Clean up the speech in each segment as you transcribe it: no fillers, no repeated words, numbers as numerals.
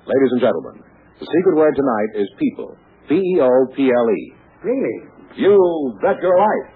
Ladies and gentlemen, the secret word tonight is people. P-E-O-P-L-E. Really? You bet your life.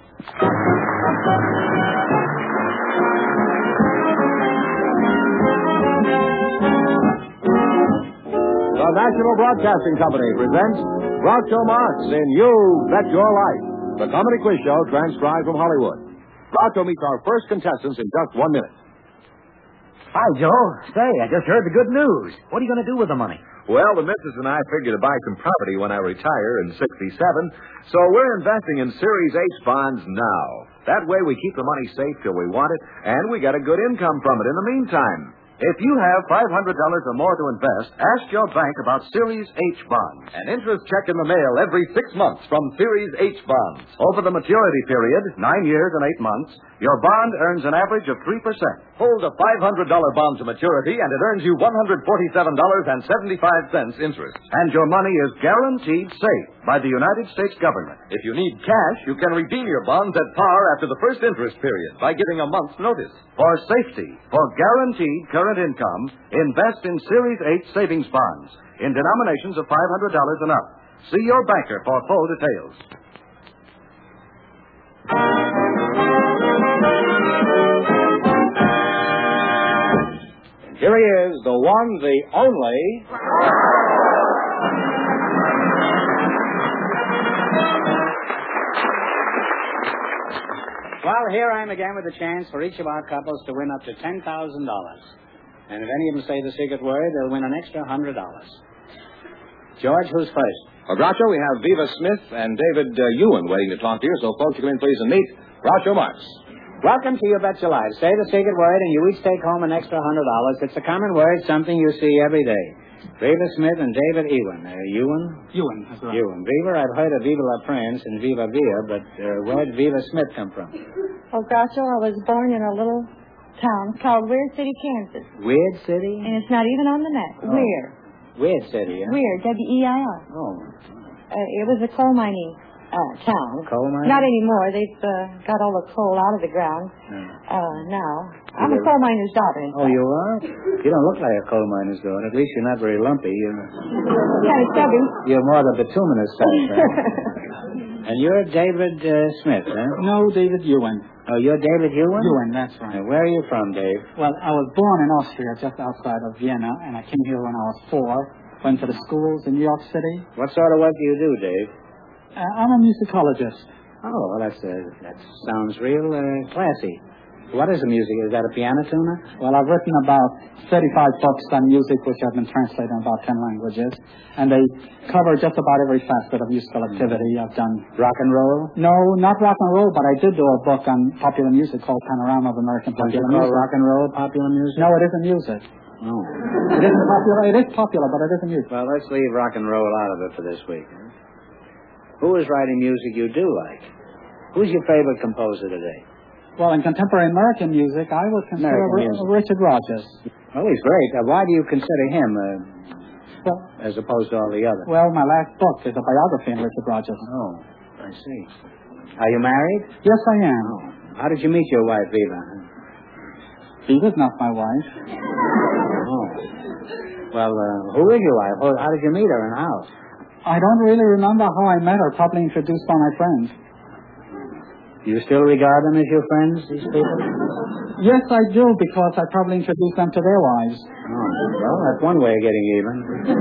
The National Broadcasting Company presents Groucho Marx in You Bet Your Life, the comedy quiz show transcribed from Hollywood. Groucho meets our first contestants in just 1 minute. Hi, Joe. Say, I just heard the good news. What are you going to do with the money? Well, the missus and I figure to buy some property when I retire in 67, so we're investing in Series H bonds now. That way we keep the money safe till we want it, and we get a good income from it in the meantime. If you have $500 or more to invest, ask your bank about Series H bonds. An interest check in the mail every 6 months from Series H bonds. Over the maturity period, 9 years and 8 months, your bond earns an average of 3%. Hold a $500 bond to maturity, and it earns you $147.75 interest. And your money is guaranteed safe by the United States government. If you need cash, you can redeem your bonds at par after the first interest period by giving a month's notice. For safety, for guaranteed current income, invest in Series H savings bonds in denominations of $500 and up. See your banker for full details. Here he is, the one, the only... Well, here I am again with a chance for each of our couples to win up to $10,000. And if any of them say the secret word, they'll win an extra $100. George, who's first? Well, Groucho, we have Viva Smith and David Ewan waiting to talk to you, so folks, you come in, please, and meet Groucho Marx. Welcome to You Bet Your Life. Say the secret word, and you each take home an extra $100. It's a common word, something you see every day. Viva Smith and David Ewan. Ewan? Ewan, that's right. Ewan. Viva, I've heard of Viva La France and Viva Villa, but where did Viva Smith come from? Oh, Groucho, I was born in a little town called Weird City, Kansas. Weird City? And it's not even on the map. Oh. Weird. Weird City, yeah? Weird, W-E-I-R. Oh. It was a coal mining town. Coal mining? Not anymore. They've got all the coal out of the ground now. I'm a coal miner's daughter. Oh, you are? You don't look like a coal miner's daughter. At least you're not very lumpy. You're kind of stubby. You're more the bituminous type, huh? And you're David Smith, huh? No, David Ewan. Oh, you're David Ewan? Ewan, that's right. Now, where are you from, Dave? Well, I was born in Austria, just outside of Vienna, and I came here when I was 4. Went to the schools in New York City. What sort of work do you do, Dave? I'm a musicologist. Oh, well, that sounds real classy. What is the music? Is that a piano tuner? Well, I've written about 35 books on music, which have been translated in about 10 languages, and they cover just about every facet of musical activity. I've done rock and roll? No, not rock and roll, but I did do a book on popular music called Panorama of American Popular Music. Rock and roll popular music? No, it isn't music. Oh. It isn't popular. It is popular, but it isn't music. Well, let's leave rock and roll out of it for this week. Huh? Who is writing music you do like? Who's your favorite composer today? Well, in contemporary American music, I would consider Richard Rogers. Oh, he's great. Why do you consider him as opposed to all the others? Well, my last book is a biography on Richard Rogers. Oh, I see. Are you married? Yes, I am. Oh. How did you meet your wife, Viva? Viva's not my wife. Oh. Well, who is your wife? How did you meet her and how? I don't really remember how I met her, probably introduced by my friends. Do you still regard them as your friends, these people? Yes, I do, because I probably introduced them to their wives. Oh, well, that's one way of getting even.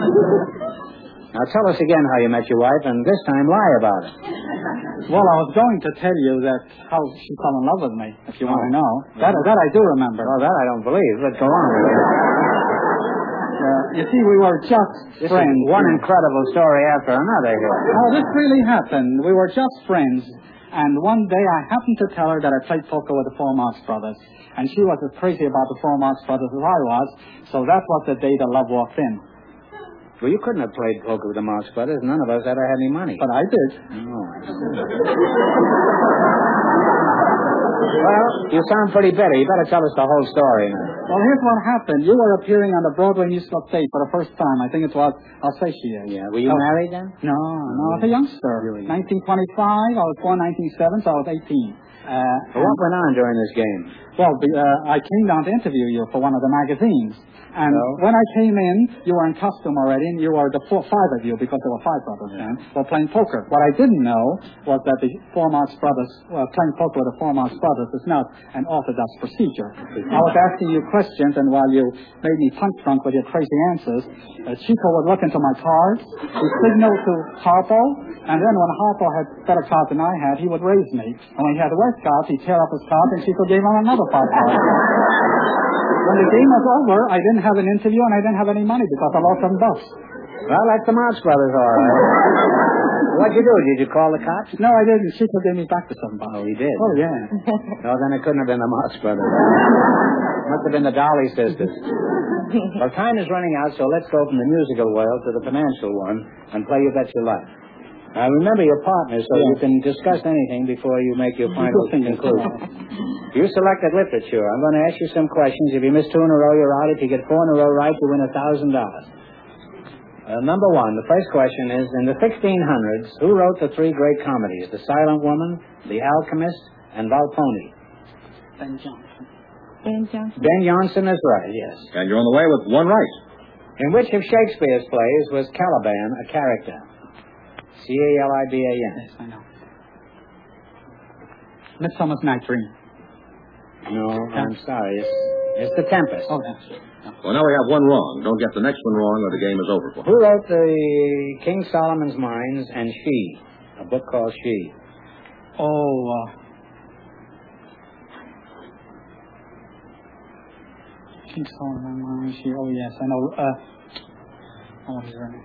Now, tell us again how you met your wife, and this time lie about it. Well, I was going to tell you that how she fell in love with me, if you want to know. That I do remember. Well, that I don't believe. Let's go on with it. You see, we were just friends. One incredible story after another here. No, this really happened. We were just friends. And one day I happened to tell her that I played poker with the Four Marx Brothers. And she was as crazy about the Four Marx Brothers as I was. So that was the day the love walked in. Well, you couldn't have played poker with the Marx Brothers. None of us ever had any money. But I did. Oh. Well, you sound pretty bitter. You better tell us the whole story now. Well, here's what happened. You were appearing on the Broadway musical stage for the first time. I think it was Alsatia. Yeah. Were you married then? No, I was a youngster. 1925. I was born 1907, so I was 18. What went on during this game? Well, I came down to interview you for one of the magazines. And when I came in, you were in costume already, and you were the five of you, because there were five brothers then, were playing poker. What I didn't know was that the Four Marx brothers, playing poker with the Four Marx brothers is not an orthodox procedure. I was asking you questions, and while you made me punch drunk with your crazy answers, Chico would look into my cards, he signaled to Harpo, and then when Harpo had better cards than I had, he would raise me. And when he had the worst cards, he'd tear up his cards, and Chico gave him another 5 cards. When the game was over, I didn't have an interview and I didn't have any money because I lost $7. Well, that's the Marx brothers, all right. What'd you do? Did you call the cops? No, I didn't. Chico gave me back the $7. Oh, he did? Oh, yeah. No, then it couldn't have been the Marx brothers. Must have been the Dolly sisters. Well, time is running out, so let's go from the musical world to the financial one and play You Bet Your Life. Remember your partner, so you can discuss anything before you make your final conclusion. You selected literature. I'm going to ask you some questions. If you miss 2 in a row, you're out. If you get 4 in a row right, you win $1,000. Number one, the first question is, in the 1600s, who wrote the 3 great comedies? The Silent Woman, The Alchemist, and Volpone? Ben Jonson. Ben Jonson? Ben Jonson is right, yes. And you're on the way with one right. In which of Shakespeare's plays was Caliban a character? Caliban. Yes, I know. Midsummer's Night Dream. No, I'm sorry. It's The Tempest. Oh, that's it. No. Well, now we have one wrong. Don't get the next one wrong or the game is over for Who wrote the King Solomon's Mines and She? A book called She. Oh, King Solomon. Oh, yes, I know. What is her name?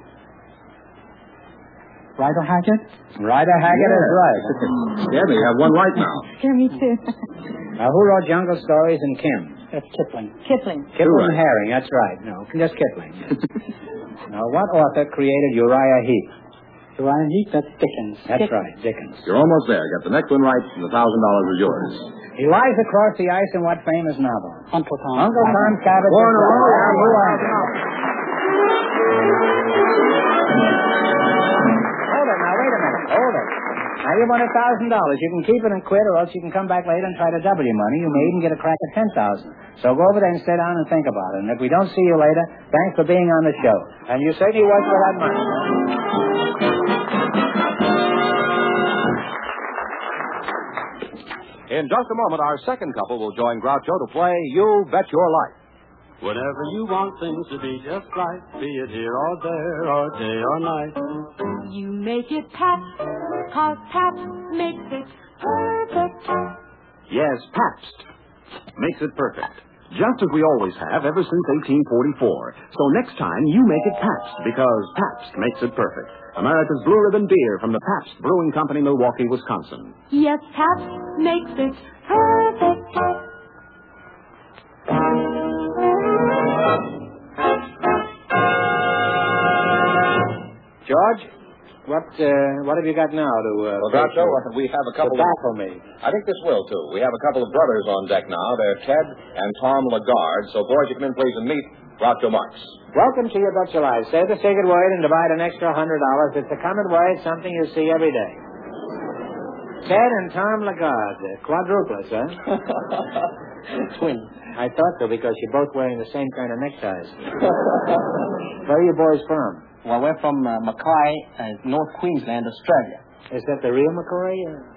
Rider Haggard? Rider Haggard is right. Yeah, you have one right now. Yeah, me too. Who wrote Jungle Stories and Kim? That's Kipling. Kipling. Kipling and Herring, that's right. No, just Kipling. Now, what author created Uriah Heep? Uriah Heep, that's Dickens. That's right, Dickens. You're almost there. Get the next one right, and $1,000 is yours. He lies across the ice in what famous novel? Uncle Tom. Uncle Tom Cabot. Four in a row. Move on. Hold it now, wait a minute. Hold it. Now, you won $1,000. You can keep it and quit, or else you can come back later and try to double your money. You may even get a crack at $10,000. So go over there and sit down and think about it. And if we don't see you later, thanks for being on the show. And you certainly worked for that money. In just a moment, our second couple will join Groucho to play You Bet Your Life. Whenever you want things to be just right, be it here or there or day or night. You make it Pabst, 'cause Pabst makes it perfect. Yes, Pabst makes it perfect. Just as we always have ever since 1844. So next time, you make it Pabst, because Pabst makes it perfect. America's Blue Ribbon beer from the Pabst Brewing Company, Milwaukee, Wisconsin. Yes, Pabst makes it perfect. George, what have you got now to... Well, Groucho, we have a couple baffle me. I think this will, too. We have a couple of brothers on deck now. They're Ted and Tom Lagarde. So, boys, you come in, please, and meet Groucho Marx. Welcome to You Bet Your Life. Say the sacred word and divide an extra $100. It's a common word, something you see every day. Ted and Tom Lagarde, quadruplets, huh? Twins. I thought so, because you're both wearing the same kind of neckties. Where are you boys from? Well, we're from Mackay, North Queensland, Australia. Is that the real McCoy?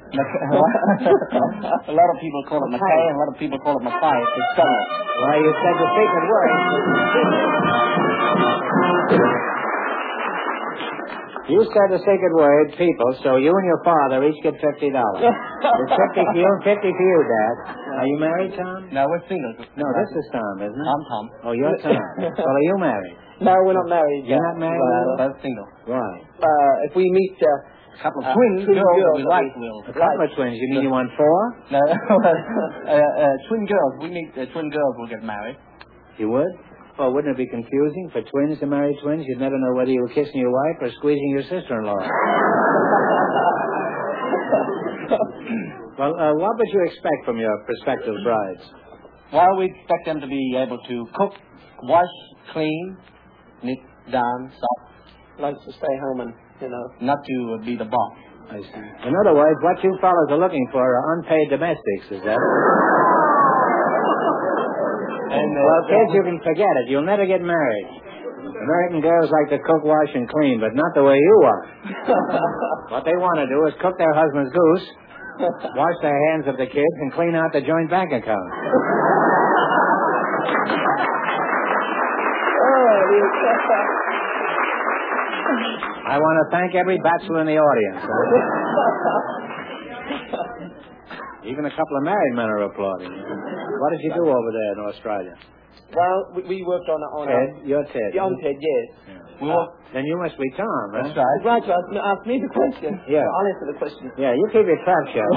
A lot of people call it Mackay, and a lot of people call it Mackay. It's similar. Well, you said the secret word. You said the sacred word, people, so you and your father each get $50. It's 50 for you and 50 for you, Dad. Are you married, Tom? No, we're single. No, this is Tom, isn't it? I'm Tom. Oh, you're Tom. Well, are you married? No, we're not married. You're not married? We're single. Right. If we meet a couple of twin girls we like, we'll... A couple of twins? You mean you want 4? No, twin girls. We meet twin girls, we'll get married. You would? Well, wouldn't it be confusing for twins to marry twins? You'd never know whether you were kissing your wife or squeezing your sister-in-law. Well, what would you expect from your prospective brides? Well, we expect them to be able to cook, wash, clean, knit, darn, sew. Likes to stay home and, not to be the boss. I see. In other words, what you fellas are looking for are unpaid domestics, is that it? Well, kids, you can forget it. You'll never get married. American girls like to cook, wash, and clean, but not the way you are. What they want to do is cook their husband's goose, wash their hands of the kids, and clean out the joint bank account. I want to thank every bachelor in the audience. Even a couple of married men are applauding. What did you do over there in Australia? Well, we worked on Ted? You're Ted. Yeah, I'm Ted, yes. Yeah. Then you must be Tom, huh? That's right. Right, so ask me the question. Yeah. I'll answer the question. Yeah, you keep your trap shut.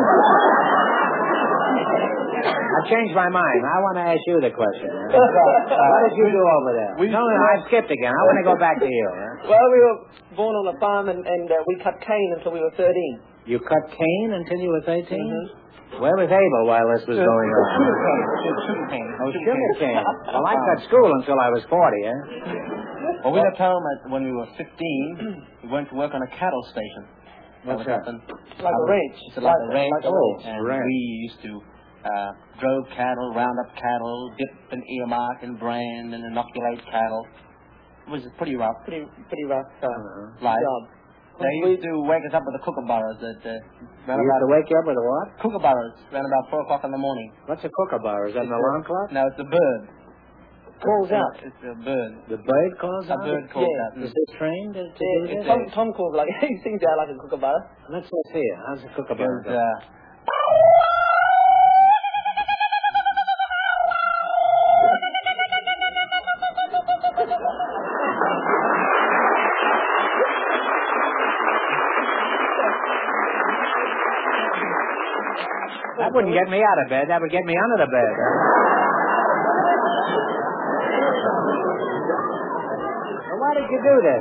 I've changed my mind. I want to ask you the question. What did you do over there? No, I skipped again. I want to go back to you. Huh? Well, we were born on a farm, and we cut cane until we were 13. You cut cane until you were 13? Mm-hmm. Where was Abel while this was going on? Sugar cane. Oh, sugar cane. Well, I cut school until I was 40, eh? Well, we left home when we were 15. We went to work on a cattle station. What's that? Like a ranch. It's like a ranch. And we used to drove cattle, round up cattle, dip and earmark and brand and inoculate cattle. It was pretty rough. Pretty rough life. job. They used to wake us up with the kookaburras at you used to wake you up with a what? Kookaburras around about 4 o'clock in the morning. What's a kookaburra? Is that an alarm clock? No, it's a bird. Calls out. It's a bird. The bird calls out? A bird calls out. Is it trained to do this? Tom calls like, he sings out like a kookaburra. Let's see it. How's a kookaburra go? That wouldn't get me out of bed. That would get me under the bed. Well, why did you do this?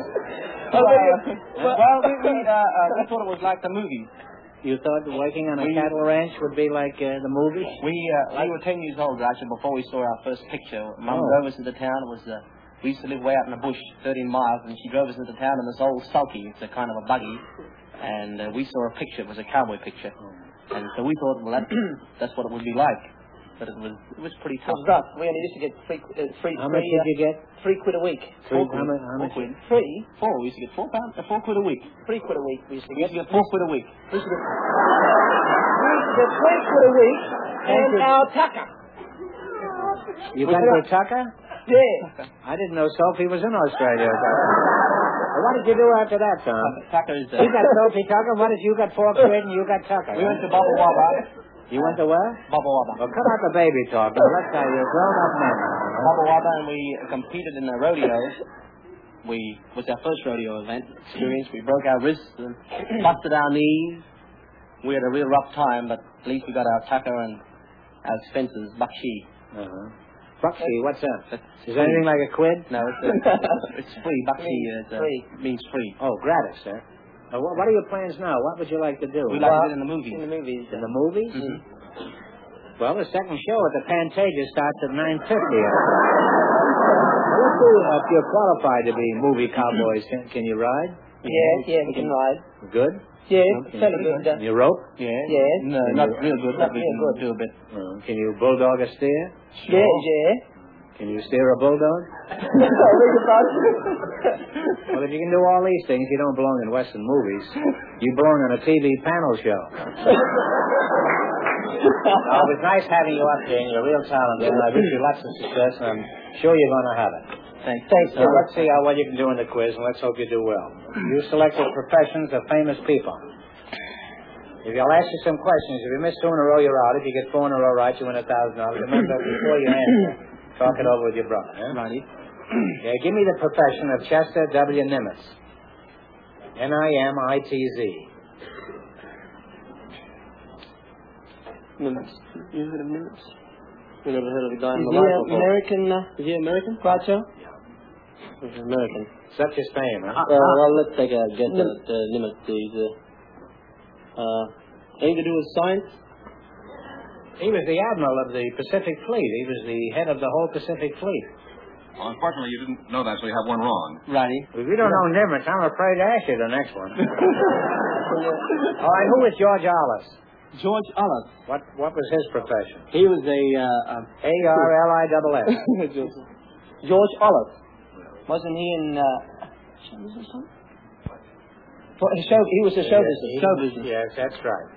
We thought it was like the movies. You thought working on a cattle ranch would be like the movies? We were 10 years old, actually, before we saw our first picture. Mum drove us into town. It was we used to live way out in the bush, 13 miles, and she drove us into town in this old sulky. It's a kind of a buggy. And we saw a picture. It was a cowboy picture. And so we thought, well, that's what it would be like. But it was pretty tough. It was rough. We only used to get free. How much did you get? £3 a week. How much? Free. Four. We used to get £4 a week. £3 a week. We used to get £4 a week. We used to get £3 a week and our tucker. You got your tucker? Yeah. I didn't know Sophie was in Australia. What did you do after that, Tom? Tucker's... You got Sophie Tucker. What did you got? $4 and you got Tucker. We went to Bubba Wabba. You went to where? Bubba Wabba. Well, cut out the baby talk. Now, let's say you're grown-up men. Bubba Wabba, and we competed in the rodeo. It was our first rodeo event experience. We broke our wrists and busted our knees. We had a real rough time, but at least we got our tucker and our expenses, bakshi. Bakshi, what's that? Is that anything like a quid? No, it's free. Bakshi means free. Oh, gratis, sir. What are your plans now? What would you like to do? We like to do it in the movies. In the movies. In the movies? Mm-hmm. Well, the second show at the Pantages starts at 9:50. Let's see if you're qualified to be movie cowboys. Can you ride? Yeah, we can ride. Good? Yeah, fairly good. You rope? Yeah. Yeah. No, not real good, but we can do a bit. Can you bulldog a steer? Sure. Yeah. Can you steer a bulldog? Well, if you can do all these things, you don't belong in Western movies. You belong on a TV panel show. It was nice having you up here, and you're a real talent, and I wish you lots of success, and I'm sure you're going to have it. Thanks. So let's see how well you can do in the quiz, and let's hope you do well. You selected professions of famous people. If I'll ask you some questions, if you miss 2 in a row, you're out. If you get 4 in a row right, you win $1,000. Remember, before you answer, talk it over with your brother. Righty. Yeah, give me the profession of Chester W. Nimitz. Nimitz. Nimitz. You heard of Nimitz? We never heard of a guy in the life before. American, is he American? Groucho? He's American. Such his fame, huh? Well, let's take a guess at Nimitz. He's, anything to do with science? He was the admiral of the Pacific Fleet. He was the head of the whole Pacific Fleet. Well, unfortunately, you didn't know that, so you have one wrong. Righty. If you don't know Nimitz, I'm afraid to ask you the next one. All right, who was George Arliss? George Arliss. What was his profession? He was A-R-L-I-S-S. George Arliss. Wasn't he in show business? He was a show business. Yes, that's right.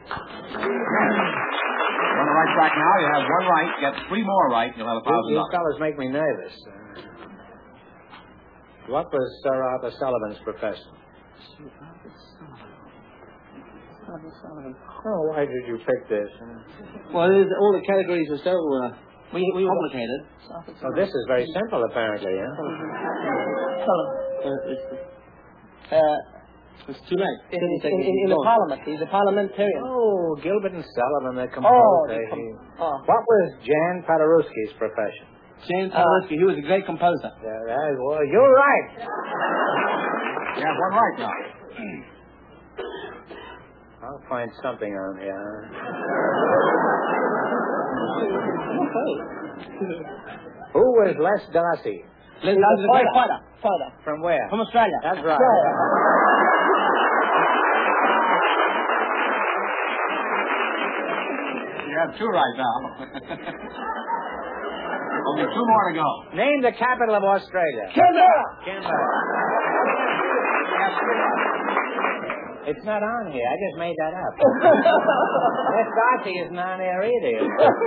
On the right track now, you have one right. Get 3 more right, you'll have $1,000. These fellas make me nervous. What was Sir Arthur Sullivan's profession? Oh, why did you pick this? Well, all the categories are so complicated. Oh, this is very simple, apparently, huh? It's too late. In the Parliament. He's a parliamentarian. Oh, Gilbert and Sullivan, the composer. What was Jan Paderewski's profession? Jan Paderewski. He was a great composer. Well, you're right. You have one right now. I'll find something on here. Who was Les Darcy? Les Darcy, the great fighter. From where? From Australia. That's right. You have 2 right now. Only 2 more to go. Name the capital of Australia. Canberra. It's not on here. I just made that up. Les Darcy isn't on there either.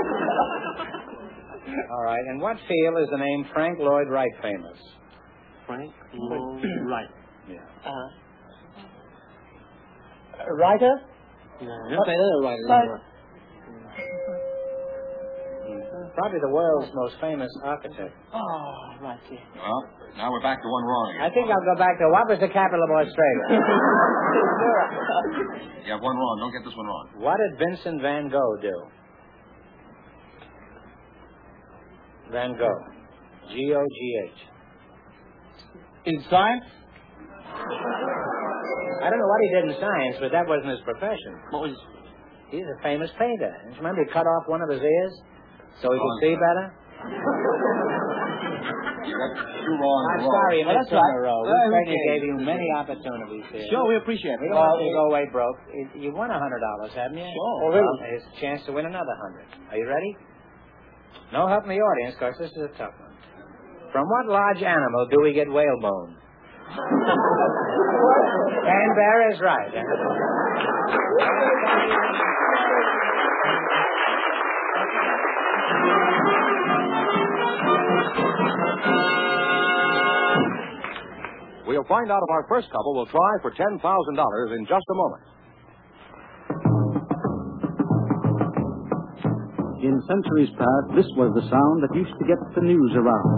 All right. In what field is the name Frank Lloyd Wright famous? Frank Lloyd Wright. Yeah. Writer? Writer. Probably the world's most famous architect. Oh, right, yeah. Well, now we're back to 1 wrong again. I think I'll go back to what was the capital of Australia? You have 1 wrong. Don't get this one wrong. What did Vincent van Gogh do? Van Gogh. G-O-G-H. In science? I don't know what he did in science, but that wasn't his profession. What was... He's a famous painter. Remember he cut off one of his ears so he could see better? You got 2 wrong. I'm sorry, you missed 2 in a row. We Okay. certainly gave you many opportunities here. Sure, we appreciate it. We don't want you to go away broke. You won $100, haven't you? Sure. Oh, really? Here's a chance to win another 100. Are you ready? No help in the audience, because this is a tough one. From what large animal do we get whalebone? Canberra is right. We'll find out if our first couple will try for $10,000 in just a moment. In centuries past, this was the sound that used to get the news around.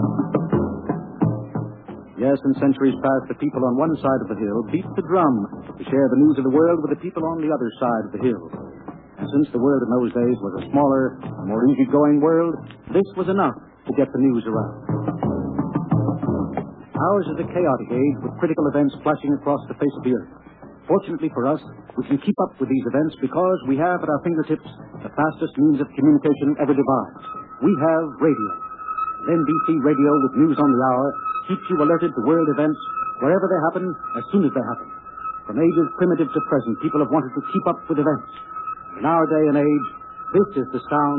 Yes, in centuries past, the people on one side of the hill beat the drum to share the news of the world with the people on the other side of the hill. And since the world in those days was a smaller, more easy-going world, this was enough to get the news around. Ours is a chaotic age with critical events flashing across the face of the earth. Fortunately for us, we can keep up with these events because we have at our fingertips the fastest means of communication ever devised. We have radio. NBC Radio with news on the hour keeps you alerted to world events wherever they happen, as soon as they happen. From ages primitive to present, people have wanted to keep up with events. In our day and age, this is the sound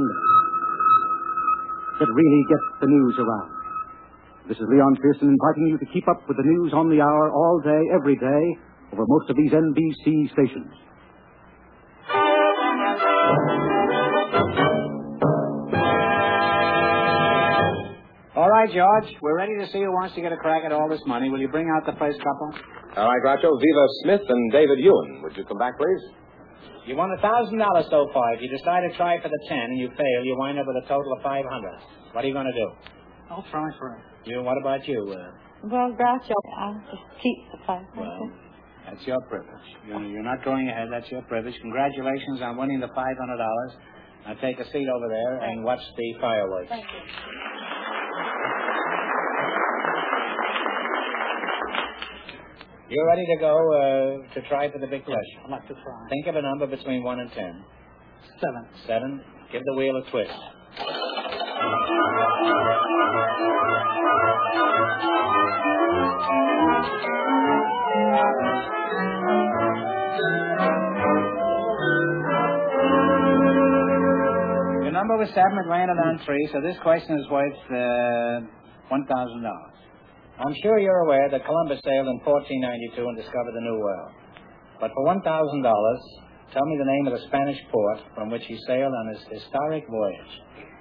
that really gets the news around. This is Leon Pearson inviting you to keep up with the news on the hour all day, every day, over most of these NBC stations. All right, George, we're ready to see who wants to get a crack at all this money. Will you bring out the first couple? All right, Groucho. Viva Smith and David Ewan. Would you come back, please? You won $1,000 so far. If you decide to try for the 10 and you fail, you wind up with a total of 500. What are you going to do? I'll try for it. You, what about you? Well, Groucho, I'll just keep the 500. Well, that's your privilege. You're not going ahead. That's your privilege. Congratulations on winning the $500. Now take a seat over there and watch the fireworks. Thank you. You're ready to go to try for the big question. I'd like to try. Think of a number between 1 and 10. 7. 7. Give the wheel a twist. was 7, it landed on 3, so this question is worth $1,000. I'm sure you're aware that Columbus sailed in 1492 and discovered the New World. But for $1,000, tell me the name of the Spanish port from which he sailed on his historic voyage.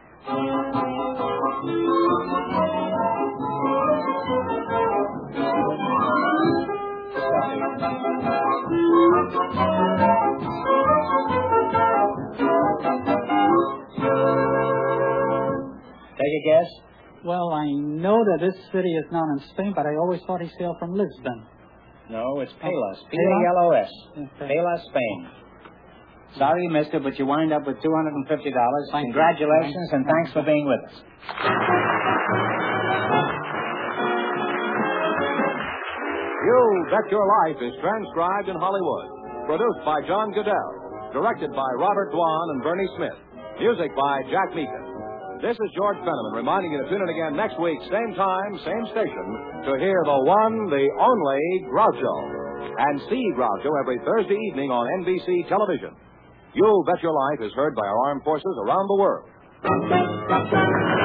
Take a guess? Well, I know that this city is known in Spain, but I always thought he sailed from Lisbon. No, it's Palos. P-A-L-O-S. Palos, Spain. Sorry you missed it, but you wind up with $250. Congratulations, and thanks for being with us. You Bet Your Life is transcribed in Hollywood. Produced by John Goodell. Directed by Robert Dwan and Bernie Smith. Music by Jack Meekin. This is George Fenneman reminding you to tune in again next week, same time, same station, to hear the one, the only Groucho. And see Groucho every Thursday evening on NBC television. You Bet Your Life is heard by our armed forces around the world.